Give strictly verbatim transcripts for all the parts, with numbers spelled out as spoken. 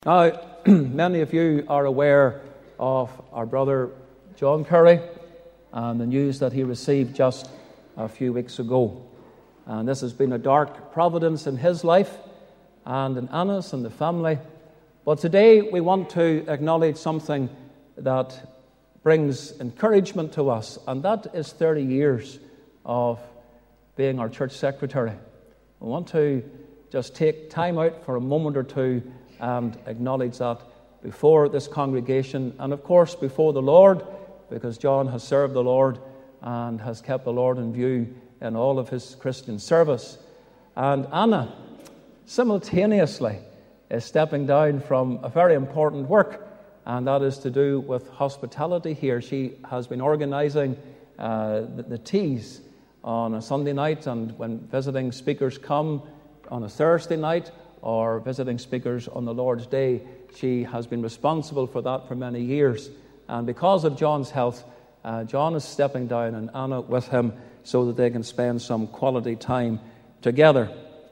Now, many of you are aware of our brother John Curry and the news that he received just a few weeks ago. And this has been a dark providence in his life and in Anna's and the family. But today we want to acknowledge something that brings encouragement to us, and that is thirty years of being our church secretary. We want to just take time out for a moment or two and acknowledge that before this congregation and, of course, before the Lord, because John has served the Lord and has kept the Lord in view in all of his Christian service. And Anna, simultaneously, is stepping down from a very important work, and that is to do with hospitality here. She has been organising uh, the, the teas on a Sunday night, and when visiting speakers come on a Thursday night, or visiting speakers on the Lord's Day. She has been responsible for that for many years. And because of John's health, uh, John is stepping down and Anna with him so that they can spend some quality time together.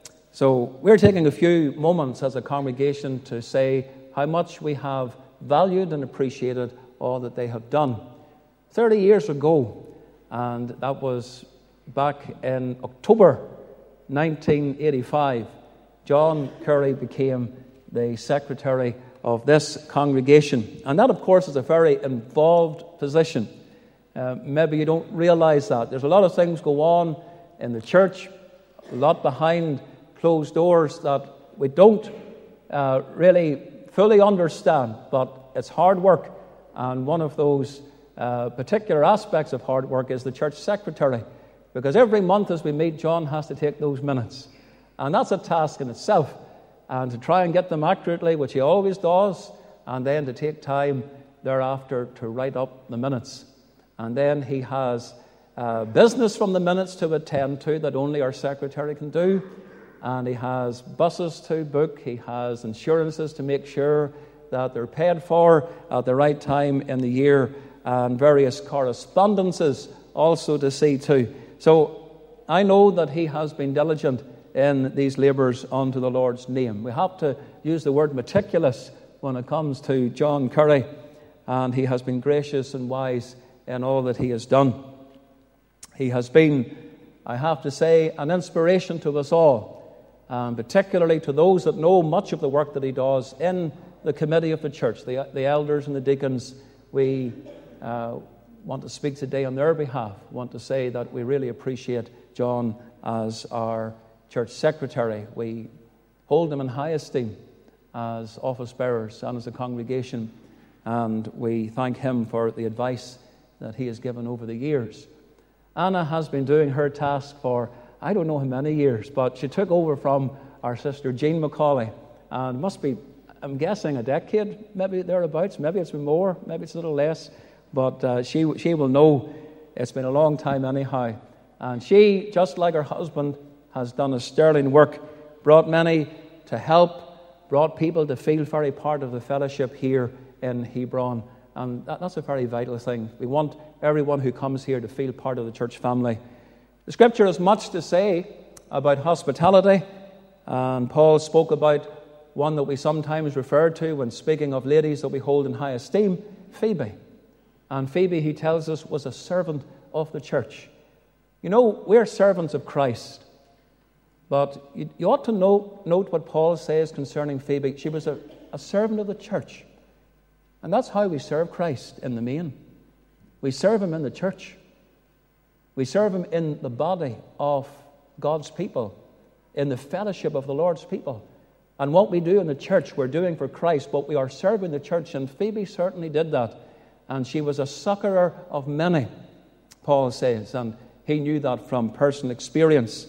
So we're taking a few moments as a congregation to say how much we have valued and appreciated all that they have done. thirty years ago, and that was back in October nineteen eighty-five, John Curry became the secretary of this congregation. And that, of course, is a very involved position. Uh, maybe you don't realize that. There's a lot of things go on in the church, a lot behind closed doors that we don't uh, really fully understand, but it's hard work. And one of those uh, particular aspects of hard work is the church secretary, because every month as we meet, John has to take those minutes. And that's a task in itself, and to try and get them accurately, which he always does, and then to take time thereafter to write up the minutes. And then he has uh, business from the minutes to attend to that only our secretary can do, and he has buses to book, he has insurances to make sure that they're paid for at the right time in the year, and various correspondences also to see to. So I know that he has been diligent in these labours unto the Lord's name. We have to use the word meticulous when it comes to John Curry, and he has been gracious and wise in all that he has done. He has been, I have to say, an inspiration to us all, and particularly to those that know much of the work that he does in the committee of the church, the, the elders and the deacons. We uh, want to speak today on their behalf, want to say that we really appreciate John as our church secretary. We hold him in high esteem as office bearers and as a congregation, and we thank him for the advice that he has given over the years. Anna has been doing her task for, I don't know how many years, but she took over from our sister Jean McCauley, and must be, I'm guessing, a decade, maybe thereabouts. Maybe it's been more, maybe it's a little less, but uh, she, she will know it's been a long time anyhow. And she, just like her husband, has done a sterling work, brought many to help, brought people to feel very part of the fellowship here in Hebron. And that, that's a very vital thing. We want everyone who comes here to feel part of the church family. The Scripture has much to say about hospitality, and Paul spoke about one that we sometimes refer to when speaking of ladies that we hold in high esteem, Phoebe. And Phoebe, he tells us, was a servant of the church. You know, we're servants of Christ. But you, you ought to note, note what Paul says concerning Phoebe. She was a, a servant of the church. And that's how we serve Christ in the main. We serve him in the church. We serve him in the body of God's people, in the fellowship of the Lord's people. And what we do in the church, we're doing for Christ, but we are serving the church. And Phoebe certainly did that. And she was a succorer of many, Paul says. And he knew that from personal experience.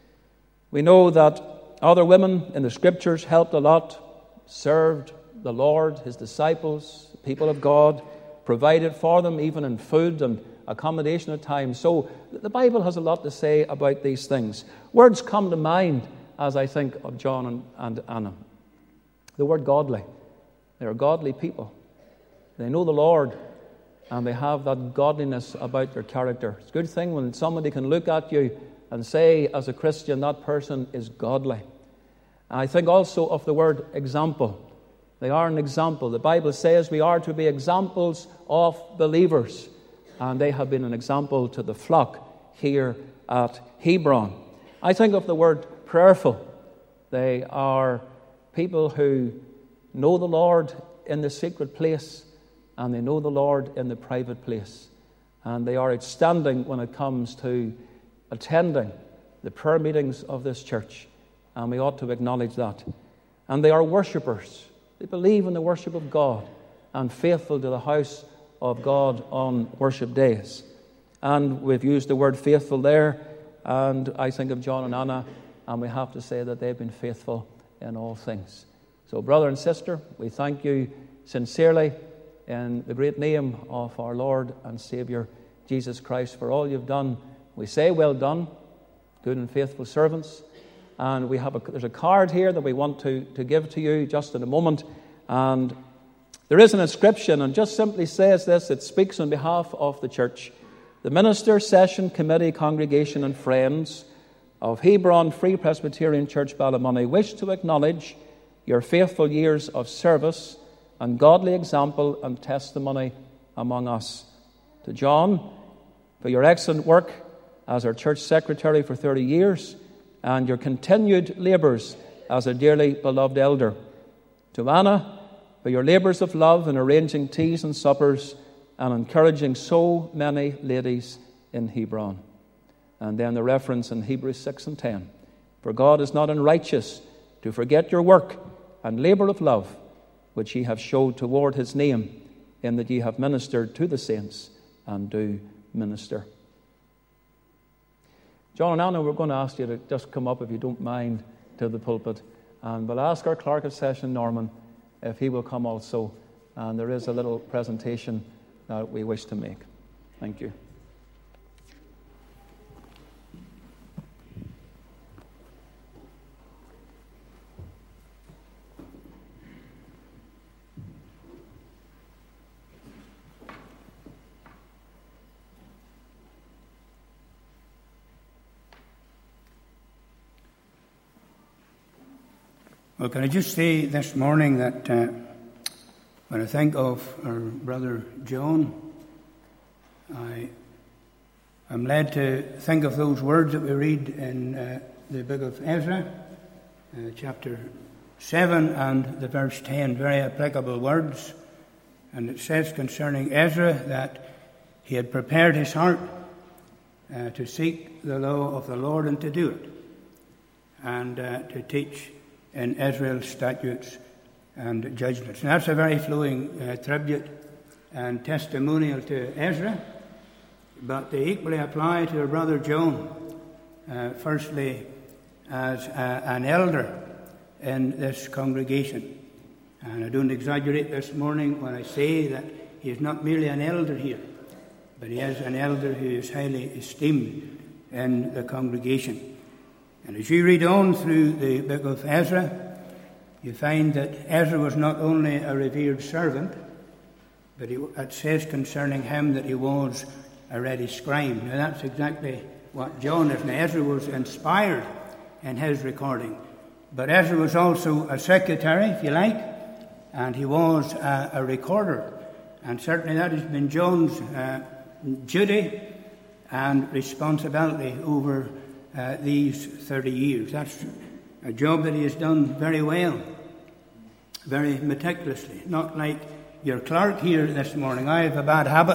We know that other women in the Scriptures helped a lot, served the Lord, his disciples, the people of God, provided for them even in food and accommodation at times. So the Bible has a lot to say about these things. Words come to mind as I think of John and, and Anna. The word godly. They are godly people. They know the Lord, and they have that godliness about their character. It's a good thing when somebody can look at you and say, as a Christian, that person is godly. I think also of the word example. They are an example. The Bible says we are to be examples of believers, and they have been an example to the flock here at Hebron. I think of the word prayerful. They are people who know the Lord in the secret place, and they know the Lord in the private place. And they are outstanding when it comes to attending the prayer meetings of this church, and we ought to acknowledge that. And they are worshippers. They believe in the worship of God and faithful to the house of God on worship days. And we've used the word faithful there, and I think of John and Anna, and we have to say that they've been faithful in all things. So, brother and sister, we thank you sincerely in the great name of our Lord and Saviour, Jesus Christ, for all you've done. We say, well done, good and faithful servants. And we have a, there's a card here that we want to, to give to you just in a moment. And there is an inscription, and just simply says this. It speaks on behalf of the church. The minister, session, committee, congregation, and friends of Hebron Free Presbyterian Church, Ballymoney, wish to acknowledge your faithful years of service and godly example and testimony among us. To John, for your excellent work as our church secretary for thirty years, and your continued labours as a dearly beloved elder. To Anna, for your labours of love in arranging teas and suppers and encouraging so many ladies in Hebron. And then the reference in Hebrews six and ten. For God is not unrighteous to forget your work and labour of love, which ye have showed toward his name, in that ye have ministered to the saints and do minister. John and Anna, we're going to ask you to just come up, if you don't mind, to the pulpit. And we'll ask our clerk of session, Norman, if he will come also. And there is a little presentation that we wish to make. Thank you. Well, can I just say this morning that uh, when I think of our brother John, I am led to think of those words that we read in uh, the book of Ezra, uh, chapter seven and the verse ten, very applicable words. And it says concerning Ezra that he had prepared his heart uh, to seek the law of the Lord and to do it, and uh, to teach in Israel's statutes and judgments. And that's a very flowing uh, tribute and testimonial to Ezra, but they equally apply to our brother John, uh, firstly as uh, an elder in this congregation. And I don't exaggerate this morning when I say that he is not merely an elder here, but he is an elder who is highly esteemed in the congregation. And as you read on through the book of Ezra, you find that Ezra was not only a revered servant, but it says concerning him that he was a ready scribe. Now that's exactly what John is. Now Ezra was inspired in his recording, but Ezra was also a secretary, if you like, and he was a, a recorder. And certainly that has been John's uh, duty and responsibility over Uh, these thirty years. That's a job that he has done very well, very meticulously. Not like your clerk here this morning. I have a bad habit.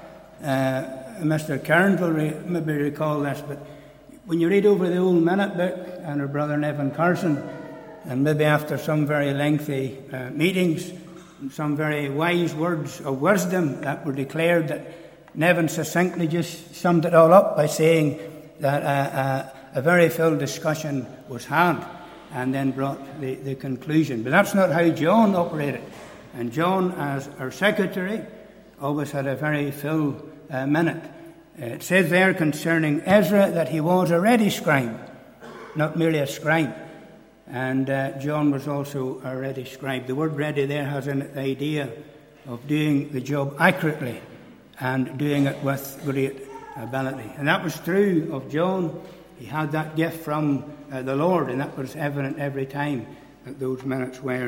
Uh, Mister Cairns will re- maybe recall this, but when you read over the old minute book and our brother Nevin Carson, and maybe after some very lengthy uh, meetings, and some very wise words of wisdom that were declared, that Nevin succinctly just summed it all up by saying that uh, uh, a very full discussion was had and then brought the, the conclusion. But that's not how John operated. And John, as our secretary, always had a very full uh, minute. Uh, it says there concerning Ezra that he was a ready scribe, not merely a scribe. And uh, John was also a ready scribe. The word ready there has an idea of doing the job accurately and doing it with great ability. And that was true of John. He had that gift from uh, the Lord, and that was evident every time that those minutes were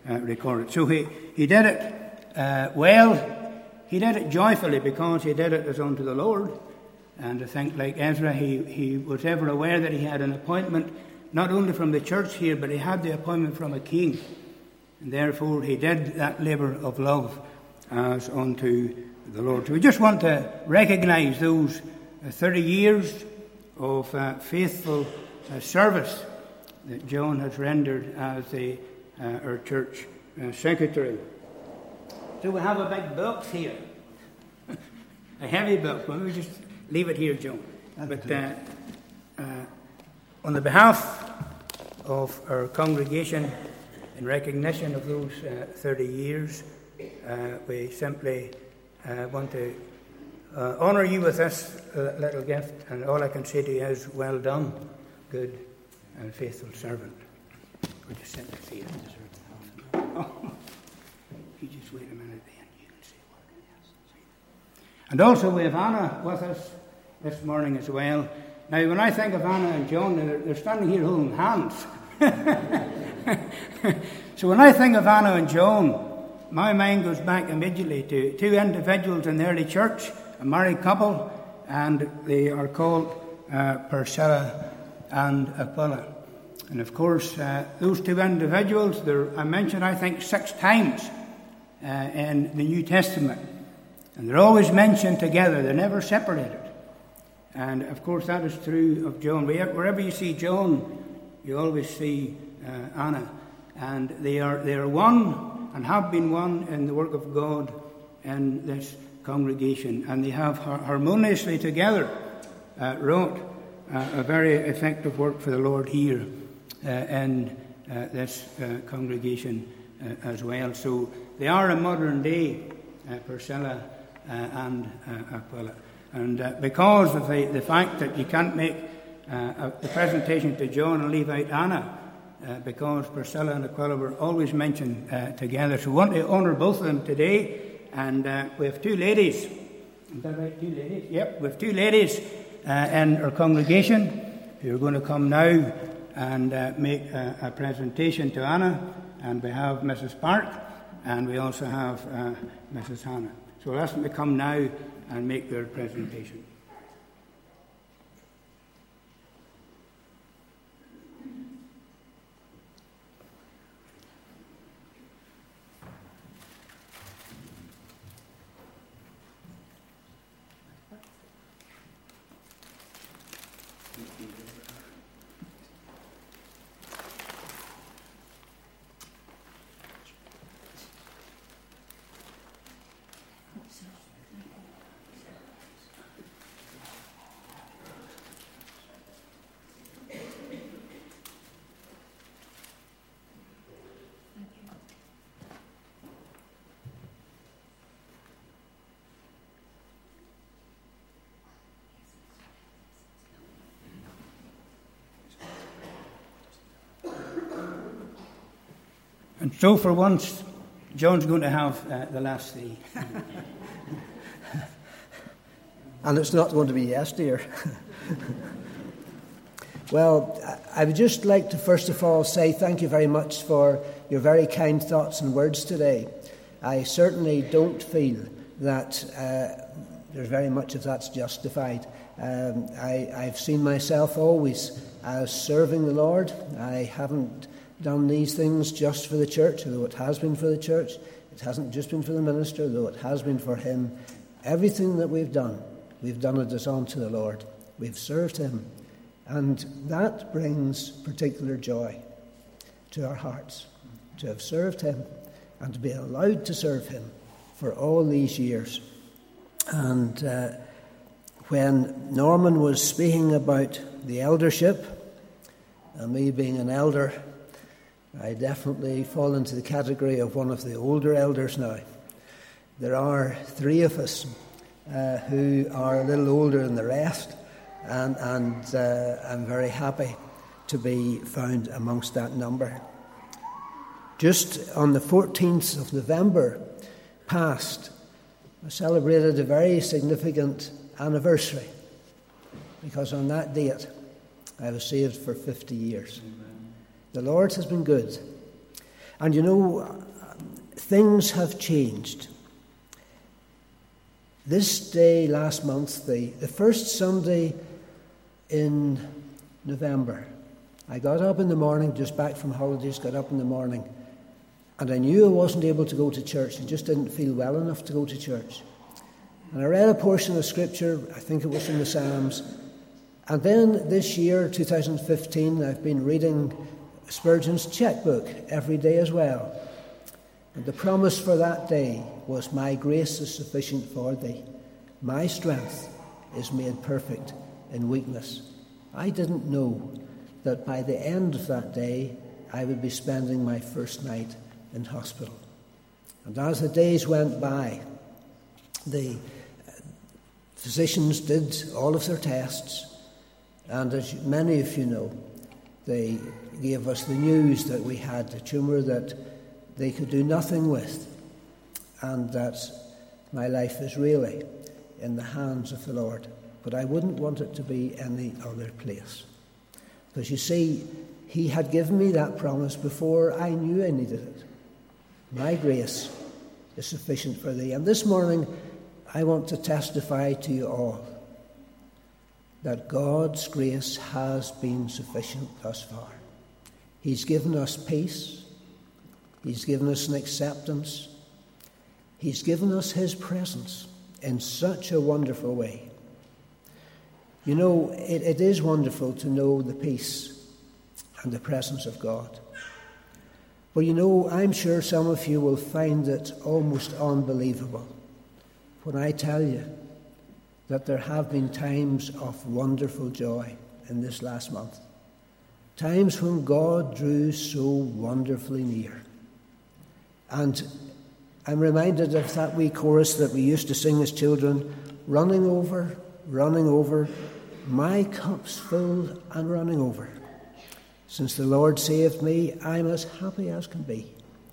uh, recorded. So he, he did it uh, well. He did it joyfully because he did it as unto the Lord. And I think, like Ezra, he, he was ever aware that he had an appointment, not only from the church here, but he had the appointment from a king. And therefore he did that labour of love as unto the Lord. So we just want to recognise those uh, thirty years of uh, faithful uh, service that John has rendered as the, uh, our church uh, secretary. So we have a big box here, a heavy box. Well, we just leave it here, John. But uh, uh, on the behalf of our congregation, in recognition of those uh, thirty years, uh, we simply uh, want to uh, honour you with this uh, little gift, and all I can say to you is, well done, good and faithful servant. Would you sit there, here? Oh, you just wait a minute then, you can say a word. And also we have Anna with us this morning as well. Now, when I think of Anna and John, they're, they're standing here holding hands. So when I think of Anna and John, my mind goes back immediately to two individuals in the early church, a married couple, and they are called uh, Priscilla and Aquila. And of course, uh, those two individuals, are mentioned, I think, six times uh, in the New Testament. And they're always mentioned together, they're never separated. And of course, that is true of John. Wherever you see John, you always see uh, Anna. And they are, they are one and have been one in the work of God in this congregation. And they have harmoniously together uh, wrought uh, a very effective work for the Lord here uh, in uh, this uh, congregation uh, as well. So they are a modern day uh, Priscilla uh, and uh, Aquila. And uh, because of the, the fact that you can't make uh, the presentation to John and leave out Anna, uh, because Priscilla and Aquila were always mentioned uh, together. So we want to honour both of them today. And uh, we have two ladies. Is that right, two ladies? Yep, we have two ladies uh, in our congregation who are going to come now and uh, make a, a presentation to Anna. And we have Missus Park, and we also have uh, Missus Hannah. So we'll ask them to come now and make their presentation. And so for once, John's going to have uh, the last three. And it's not going to be yes, dear. Well, I would just like to first of all say thank you very much for your very kind thoughts and words today. I certainly don't feel that uh, there's very much of that's justified. Um, I, I've seen myself always as serving the Lord. I haven't done these things just for the church, although it has been for the church. It hasn't just been for the minister, though it has been for him. Everything that we've done, we've done it as unto the Lord. We've served him. And that brings particular joy to our hearts, to have served him and to be allowed to serve him for all these years. And uh, when Norman was speaking about the eldership, and me being an elder, I definitely fall into the category of one of the older elders now. There are three of us uh, who are a little older than the rest, and, and uh, I'm very happy to be found amongst that number. Just on the fourteenth of November past, I celebrated a very significant anniversary, because on that date I was saved for fifty years. The Lord has been good. And you know, things have changed. This day last month, the, the first Sunday in November, I got up in the morning, just back from holidays, got up in the morning, and I knew I wasn't able to go to church. I just didn't feel well enough to go to church. And I read a portion of Scripture, I think it was from the Psalms. And then this year, two thousand fifteen, I've been reading Spurgeon's checkbook every day as well. And the promise for that day was, "My grace is sufficient for thee. My strength is made perfect in weakness." I didn't know that by the end of that day, I would be spending my first night in hospital. And as the days went by, the physicians did all of their tests, and as many of you know, they gave us the news that we had a tumour that they could do nothing with, and that my life is really in the hands of the Lord. But I wouldn't want it to be any other place. Because you see, He had given me that promise before I knew I needed it. My grace is sufficient for thee. And this morning, I want to testify to you all that God's grace has been sufficient thus far. He's given us peace. He's given us an acceptance. He's given us His presence in such a wonderful way. You know, it, it is wonderful to know the peace and the presence of God. But you know, I'm sure some of you will find it almost unbelievable when I tell you that there have been times of wonderful joy in this last month. Times when God drew so wonderfully near. And I'm reminded of that wee chorus that we used to sing as children, running over, running over, my cup's full and running over. Since the Lord saved me, I'm as happy as can be.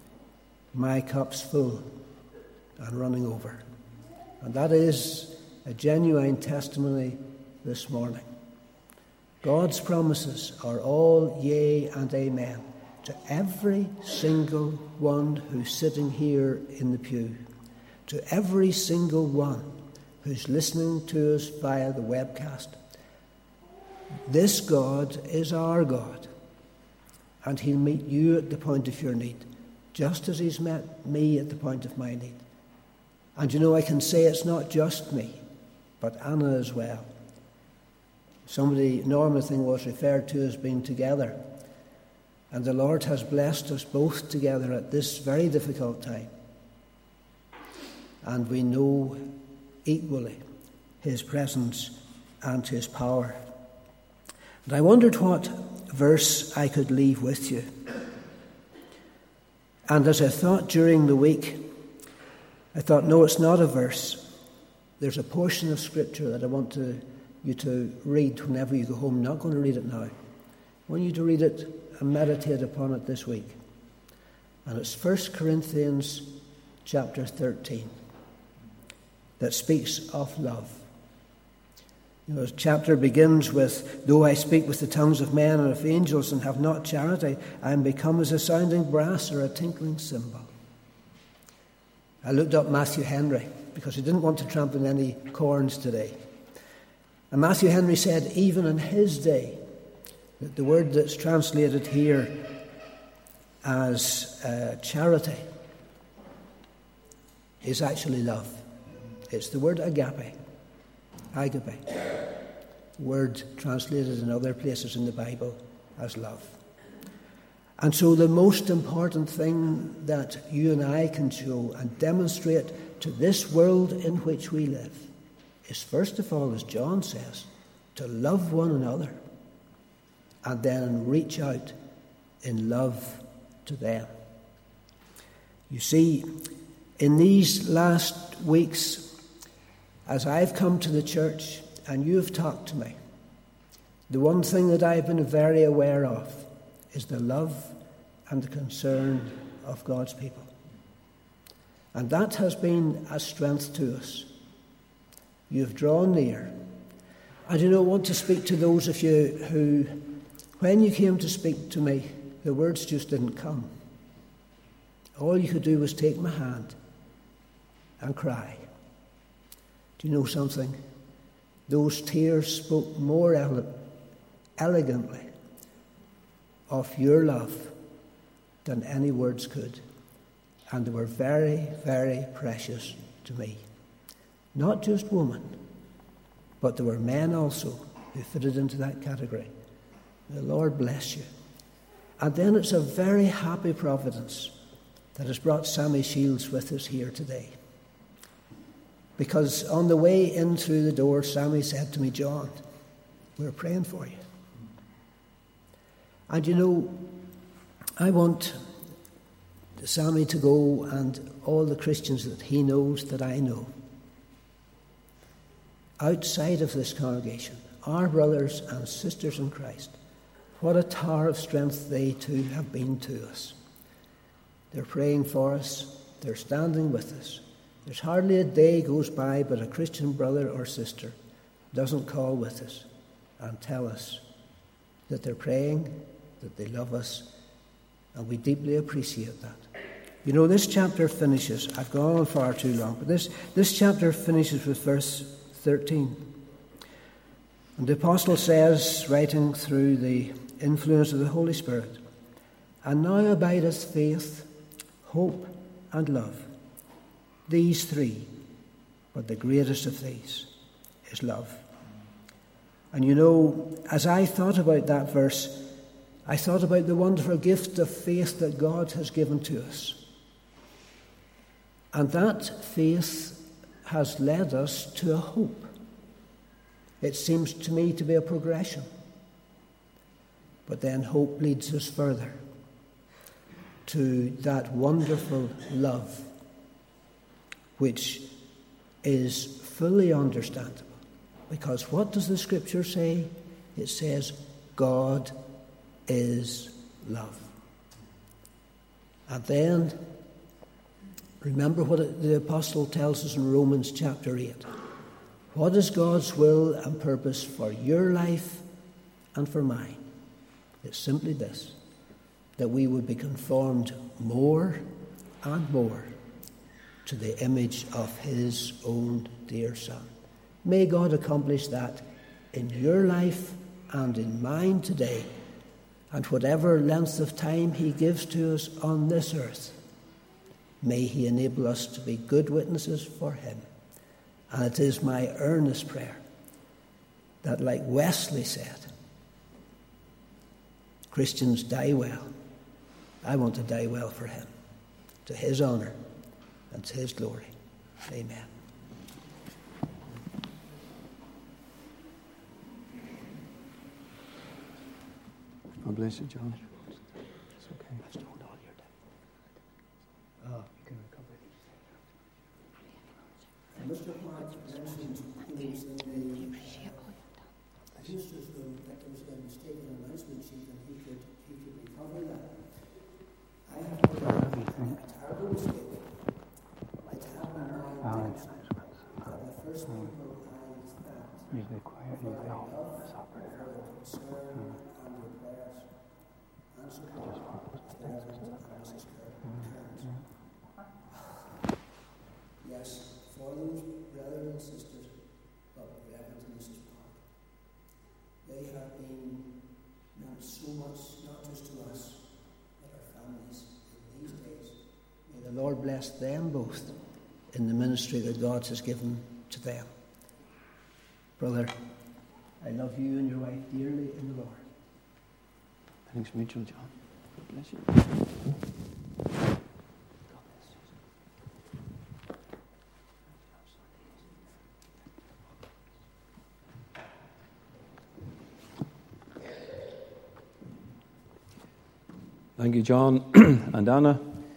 My cup's full and running over. And that is a genuine testimony this morning. God's promises are all yea and amen to every single one who's sitting here in the pew, to every single one who's listening to us via the webcast. This God is our God, and He'll meet you at the point of your need, just as He's met me at the point of my need. And you know, I can say it's not just me, but Anna as well. Somebody, Norma, thing was referred to as being together. And the Lord has blessed us both together at this very difficult time. And we know equally His presence and His power. And I wondered what verse I could leave with you. And as I thought during the week, I thought, no, it's not a verse. There's a portion of Scripture that I want to, you to read whenever you go home. I'm not going to read it now. I want you to read it and meditate upon it this week. And it's First Corinthians chapter thirteen that speaks of love. You know, the chapter begins with, though I speak with the tongues of men and of angels and have not charity, I am become as a sounding brass or a tinkling cymbal. I looked up Matthew Henry because he didn't want to trample any corns today. And Matthew Henry said, even in his day, that the word that's translated here as uh, charity is actually love. It's the word agape, agape, word translated in other places in the Bible as love. And so the most important thing that you and I can show and demonstrate to this world in which we live is, first of all, as John says, to love one another and then reach out in love to them. You see, in these last weeks, as I've come to the church and you've talked to me, the one thing that I've been very aware of is the love and the concern of God's people. And that has been a strength to us. You've drawn near. I do not want to speak to those of you who, when you came to speak to me, the words just didn't come. All you could do was take my hand and cry. Do you know something? Those tears spoke more ele- elegantly of your love than any words could. And they were very, very precious to me. Not just women, but there were men also who fitted into that category. The Lord bless you. And then it's a very happy providence that has brought Sammy Shields with us here today. Because on the way in through the door, Sammy said to me, John, we're praying for you. And you know, I want Sammy to go and all the Christians that he knows, that I know, outside of this congregation, our brothers and sisters in Christ, what a tower of strength they too have been to us. They're praying for us. They're standing with us. There's hardly a day goes by but a Christian brother or sister doesn't call with us and tell us that they're praying, that they love us, and we deeply appreciate that. You know, this chapter finishes, I've gone on far too long, but this, this chapter finishes with verse thirteen. And the apostle says, writing through the influence of the Holy Spirit, and now abideth faith, hope, and love. These three, but the greatest of these is love. And you know, as I thought about that verse, I thought about the wonderful gift of faith that God has given to us. And that faith has led us to a hope. It seems to me to be a progression. But then hope leads us further to that wonderful love, which is fully understandable. Because what does the Scripture say? It says, God is love. And then, remember what the apostle tells us in Romans chapter eight. What is God's will and purpose for your life and for mine? It's simply this, that we would be conformed more and more to the image of his own dear Son. May God accomplish that in your life and in mine today, and whatever length of time he gives to us on this earth. May he enable us to be good witnesses for him. And it is my earnest prayer that, like Wesley said, Christians die well. I want to die well for him, to his honour and to his glory. Amen. God bless you, John. It's okay. Let's don't all your day. Oh, you can recover. Mister Clark mentioned things in the Houston's room that there was a mistake in the announcement sheet and he could, he could recover that. I have made a terrible mistake. I have my mind that the first people I thanked You be quiet, you be all for their concern and their prayers and support to the Reverend Francis Kearns. Yes, for those brothers and sisters of Reverend and Missus Park. They have been meant so much, not just to us, but our families in these days. May the Lord bless them both in the ministry that God has given to them. Brother, I love you and your wife dearly in the Lord. Thanks, mutual, John. God bless you. Thank you, John and Anna.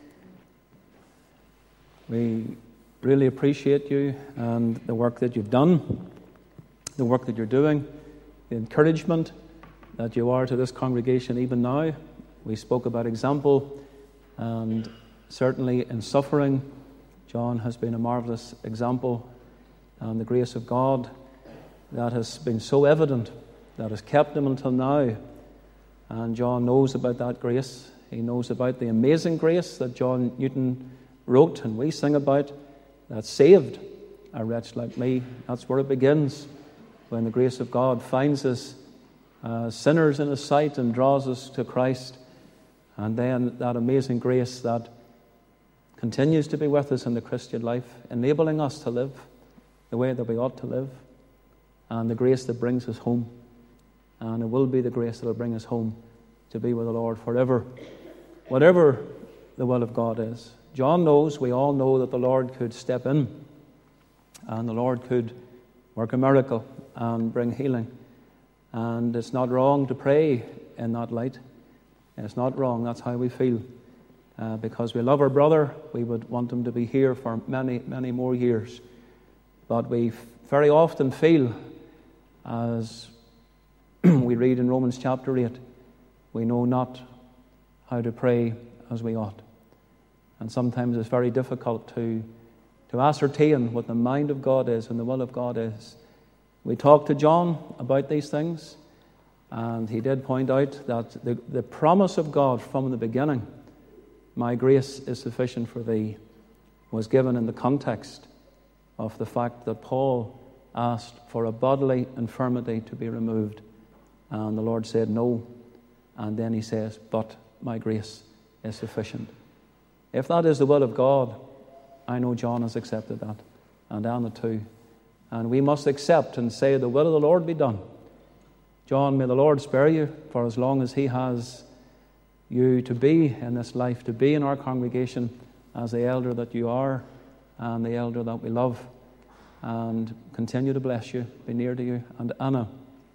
We really appreciate you and the work that you've done, the work that you're doing, the encouragement that you are to this congregation even now. We spoke about example, and certainly in suffering, John has been a marvellous example, and the grace of God that has been so evident, that has kept him until now. And John knows about that grace. He knows about the amazing grace that John Newton wrote and we sing about, that saved a wretch like me. That's where it begins, when the grace of God finds us uh, sinners in His sight and draws us to Christ. And then that amazing grace that continues to be with us in the Christian life, enabling us to live the way that we ought to live, and the grace that brings us home. And it will be the grace that will bring us home to be with the Lord forever, whatever the will of God is. John knows, we all know, that the Lord could step in and the Lord could work a miracle and bring healing. And it's not wrong to pray in that light. It's not wrong. That's how we feel. Uh, because we love our brother, we would want him to be here for many, many more years. But we very often feel, as we read in Romans chapter eight, we know not how to pray as we ought. And sometimes it's very difficult to, to ascertain what the mind of God is and the will of God is. We talked to John about these things, and he did point out that the, the promise of God from the beginning, "My grace is sufficient for thee," was given in the context of the fact that Paul asked for a bodily infirmity to be removed. And the Lord said no. And then he says, "But my grace is sufficient." If that is the will of God, I know John has accepted that, and Anna too. And we must accept and say, "The will of the Lord be done." John, may the Lord spare you for as long as He has you to be in this life, to be in our congregation as the elder that you are and the elder that we love, and continue to bless you, be near to you. And Anna,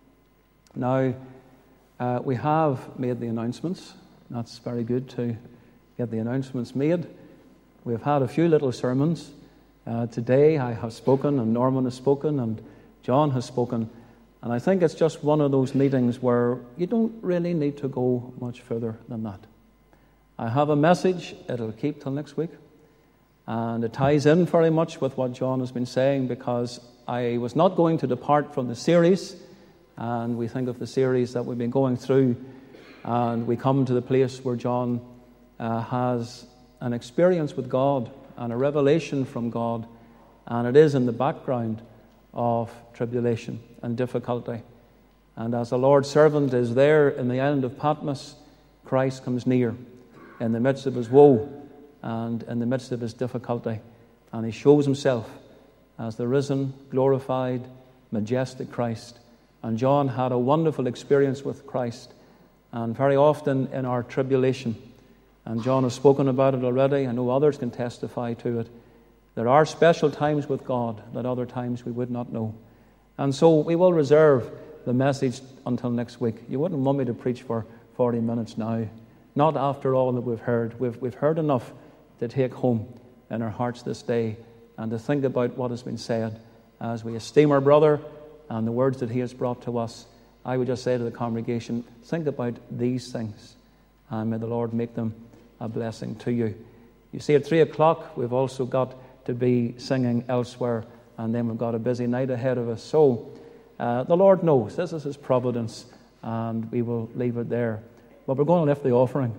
now uh, we have made the announcements. That's very good to get the announcements made. We've had a few little sermons. Uh, today I have spoken, and Norman has spoken, and John has spoken. And I think it's just one of those meetings where you don't really need to go much further than that. I have a message. It'll keep till next week. And it ties in very much with what John has been saying, because I was not going to depart from the series. And we think of the series that we've been going through, and we come to the place where John uh, has an experience with God and a revelation from God. And it is in the background of tribulation and difficulty. And as the Lord's servant is there in the island of Patmos, Christ comes near in the midst of his woe and in the midst of his difficulty. And he shows himself as the risen, glorified, majestic Christ. And John had a wonderful experience with Christ. And very often in our tribulation, and John has spoken about it already, I know others can testify to it, there are special times with God that other times we would not know. And so we will reserve the message until next week. You wouldn't want me to preach for forty minutes now. Not after all that we've heard. We've, we've heard enough to take home in our hearts this day and to think about what has been said as we esteem our brother and the words that he has brought to us. I would just say to the congregation, think about these things, and may the Lord make them a blessing to you. You see, at three o'clock, we've also got to be singing elsewhere, and then we've got a busy night ahead of us. So uh, the Lord knows. This is his providence, and we will leave it there. But we're going to lift the offering.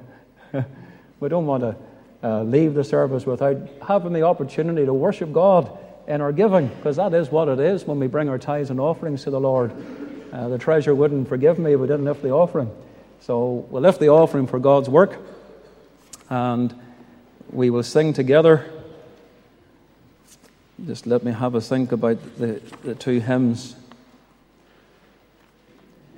We don't want to uh, leave the service without having the opportunity to worship God in our giving, because that is what it is when we bring our tithes and offerings to the Lord. Uh, the treasurer wouldn't forgive me if we didn't lift the offering. So we'll lift the offering for God's work, and we will sing together. Just let me have a think about the, the two hymns.